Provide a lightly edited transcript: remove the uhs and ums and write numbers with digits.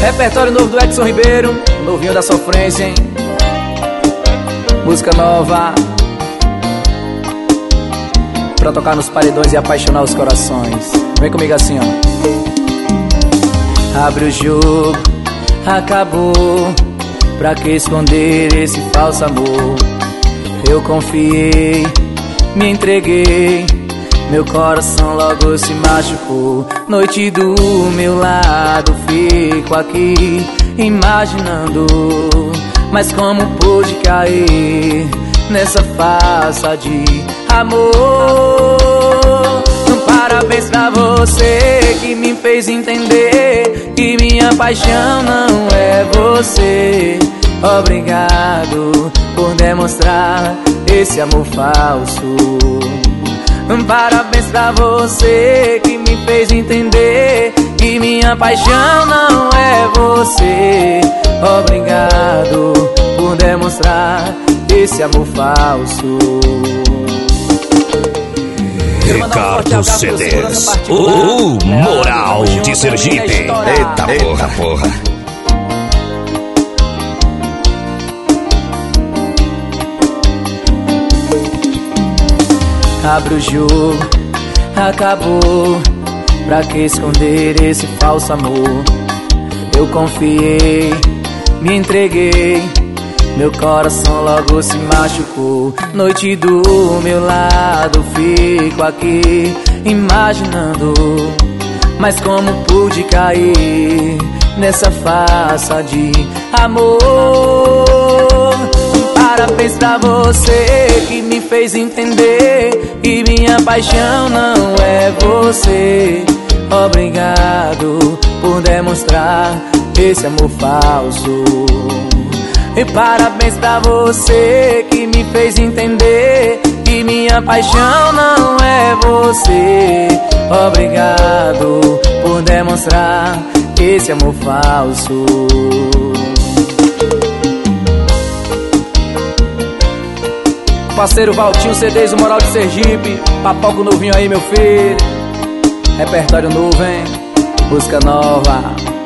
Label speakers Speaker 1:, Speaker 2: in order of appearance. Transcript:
Speaker 1: Repertório novo do Edson Ribeiro, novinho da sofrência, hein? Música nova pra tocar nos paredões e apaixonar os corações. Vem comigo assim, ó. Abre o jogo, acabou. Pra que esconder esse falso amor? Eu confiei, me entreguei, meu coração logo se machucou. Noite do meu lado, fico aqui imaginando, mas como pude cair nessa farsa de amor? Parabéns pra você que me fez entender que minha paixão não é você. Obrigado por demonstrar esse amor falso. Parabéns pra você que me fez entender que minha paixão não é você. Obrigado por demonstrar esse amor falso.
Speaker 2: Ricardo CDs, o Moral de Sergipe. Eita porra.
Speaker 1: Abre o jogo, acabou. Pra que esconder esse falso amor? Eu confiei, me entreguei, meu coração logo se machucou. Noite do meu lado, fico aqui imaginando, mas como pude cair nessa farsa de amor? Parabéns pra você que me fez entender que minha paixão não é você. Obrigado por demonstrar esse amor falso. E parabéns pra você que me fez entender que minha paixão não é você. Obrigado por demonstrar esse amor falso. Parceiro Valtinho CDs, o Moral de Sergipe. Papoco novinho aí, meu filho. Repertório novo, hein? Música nova.